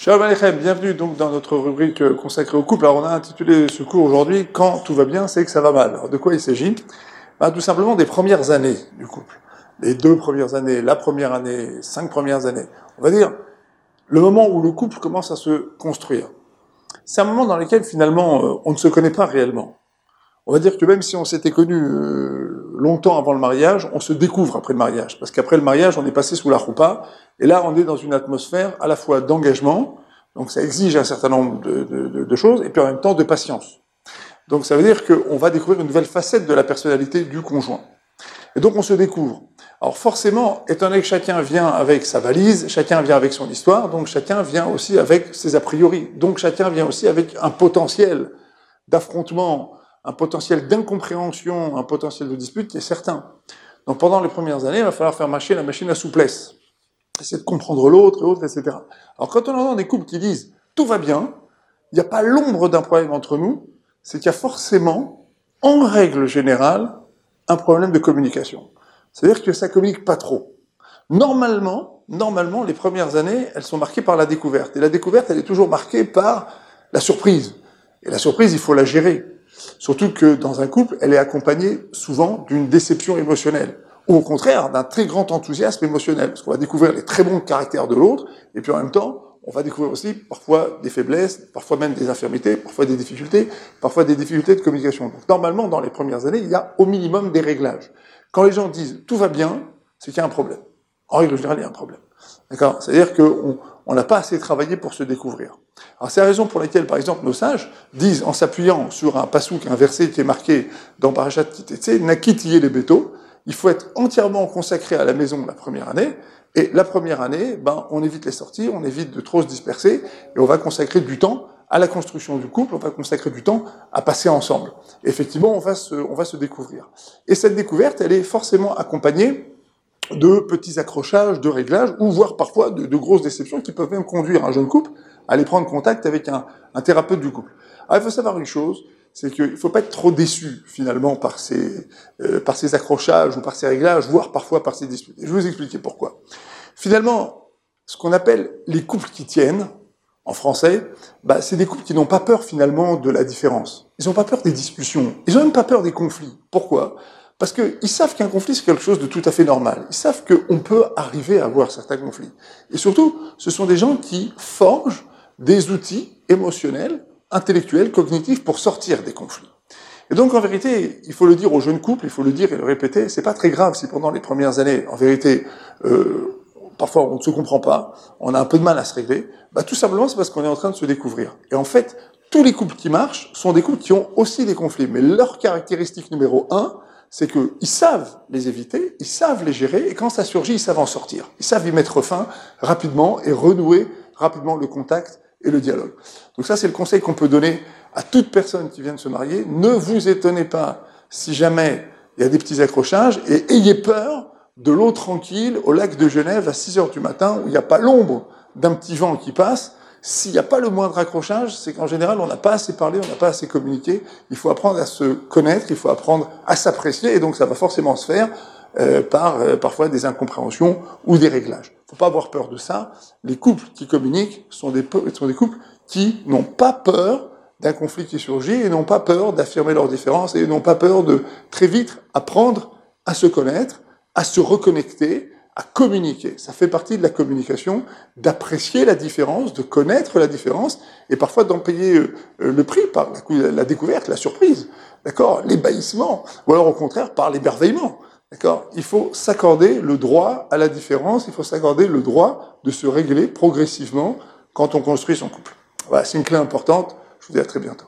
Shalom Aleichem, bienvenue donc dans notre rubrique consacrée au couple. Alors on a intitulé ce cours aujourd'hui « Quand tout va bien, c'est que ça va mal ». Alors de quoi il s'agit ? Tout simplement des premières années du couple. Les 2 premières années, la première année, 5 premières années. On va dire le moment où le couple commence à se construire. C'est un moment dans lequel finalement on ne se connaît pas réellement. On va dire que même si on s'était connus longtemps avant le mariage, on se découvre après le mariage. Parce qu'après le mariage, on est passé sous la roupa, et là on est dans une atmosphère à la fois d'engagement, donc ça exige un certain nombre de choses, et puis en même temps de patience. Donc ça veut dire qu'on va découvrir une nouvelle facette de la personnalité du conjoint. Et donc on se découvre. Alors forcément, étant donné que chacun vient avec sa valise, chacun vient avec son histoire, donc chacun vient aussi avec ses a priori. Donc chacun vient aussi avec un potentiel d'affrontement, un potentiel d'incompréhension, un potentiel de dispute qui est certain. Donc pendant les premières années, il va falloir faire marcher la machine à souplesse. Essayer de comprendre l'autre, et autres, etc. Alors quand on entend des couples qui disent « tout va bien », il n'y a pas l'ombre d'un problème entre nous, c'est qu'il y a forcément, en règle générale, un problème de communication. C'est-à-dire que ça ne communique pas trop. Normalement, les premières années, elles sont marquées par la découverte. Et la découverte, elle est toujours marquée par la surprise. Et la surprise, il faut la gérer. Surtout que dans un couple, elle est accompagnée souvent d'une déception émotionnelle, ou au contraire d'un très grand enthousiasme émotionnel, parce qu'on va découvrir les très bons caractères de l'autre, et puis en même temps, on va découvrir aussi parfois des faiblesses, parfois même des infirmités, parfois des difficultés de communication. Donc normalement, dans les premières années, il y a au minimum des réglages. Quand les gens disent « tout va bien », c'est qu'il y a un problème. En règle générale, il y a un problème. D'accord ? C'est-à-dire qu'on n'a pas assez travaillé pour se découvrir. Alors c'est la raison pour laquelle, par exemple, nos sages disent, en s'appuyant sur un pasouk, un verset qui est marqué dans Parashat Kitetse, « Nakitiye les béto », il faut être entièrement consacré à la maison la première année, et la première année, on évite les sorties, on évite de trop se disperser, et on va consacrer du temps à la construction du couple, on va consacrer du temps à passer ensemble. Et effectivement, on va se découvrir. Et cette découverte, elle est forcément accompagnée de petits accrochages, de réglages, ou voire parfois de grosses déceptions qui peuvent même conduire un jeune couple à aller prendre contact avec un thérapeute du couple. Alors il faut savoir une chose, c'est qu'il ne faut pas être trop déçu finalement par ces accrochages ou par ces réglages, voire parfois par ces disputes. Et je vais vous expliquer pourquoi. Finalement, ce qu'on appelle les couples qui tiennent, en français, c'est des couples qui n'ont pas peur finalement de la différence. Ils n'ont pas peur des discussions, ils n'ont même pas peur des conflits. Pourquoi ? Parce qu'ils savent qu'un conflit, c'est quelque chose de tout à fait normal. Ils savent qu'on peut arriver à avoir certains conflits. Et surtout, ce sont des gens qui forgent des outils émotionnels, intellectuels, cognitifs pour sortir des conflits. Et donc, en vérité, il faut le dire aux jeunes couples, il faut le dire et le répéter, c'est pas très grave si pendant les premières années, en vérité, parfois on ne se comprend pas, on a un peu de mal à se régler, tout simplement c'est parce qu'on est en train de se découvrir. Et en fait, tous les couples qui marchent sont des couples qui ont aussi des conflits. Mais leur caractéristique numéro 1, c'est qu'ils savent les éviter, ils savent les gérer, et quand ça surgit, ils savent en sortir. Ils savent y mettre fin rapidement et renouer rapidement le contact et le dialogue. Donc ça, c'est le conseil qu'on peut donner à toute personne qui vient de se marier. Ne vous étonnez pas si jamais il y a des petits accrochages, et ayez peur de l'eau tranquille au lac de Genève à 6h du matin, où il n'y a pas l'ombre d'un petit vent qui passe. S'il n'y a pas le moindre accrochage, c'est qu'en général, on n'a pas assez parlé, on n'a pas assez communiqué. Il faut apprendre à se connaître, il faut apprendre à s'apprécier, et donc ça va forcément se faire par parfois des incompréhensions ou des réglages. Il ne faut pas avoir peur de ça. Les couples qui communiquent sont des couples qui n'ont pas peur d'un conflit qui surgit, et n'ont pas peur d'affirmer leurs différences, et n'ont pas peur de très vite apprendre à se connaître, à se reconnecter, à communiquer. Ça fait partie de la communication, d'apprécier la différence, de connaître la différence, et parfois d'en payer le prix par la découverte, la surprise, d'accord, l'ébahissement, ou alors au contraire par l'émerveillement, d'accord. Il faut s'accorder le droit à la différence, il faut s'accorder le droit de se régler progressivement quand on construit son couple. Voilà, c'est une clé importante. Je vous dis à très bientôt.